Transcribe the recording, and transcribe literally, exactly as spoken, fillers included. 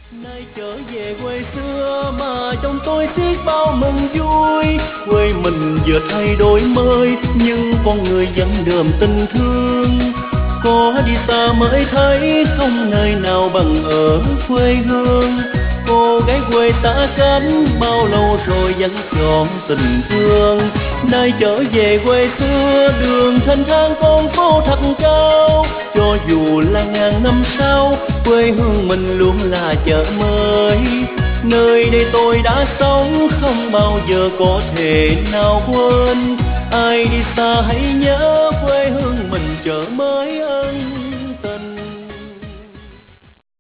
Nay trở về quê xưa mà trong tôi xiết bao mừng vui. Quê mình vừa thay đổi mới nhưng con người vẫn đượm tình thương. Có đi xa mới thấy không nơi nào bằng ở quê hương. Cô gái quê ta cánh bao lâu rồi vẫn trọn tình thương. Nay trở về quê xưa đường thanh thang con phố thật cao. Cho dù là ngàn năm sau quê hương mình luôn là chợ mới. Nơi đây tôi đã sống không bao giờ có thể nào quên. Ai đi xa hãy nhớ quê hương mình chợ mới ơi.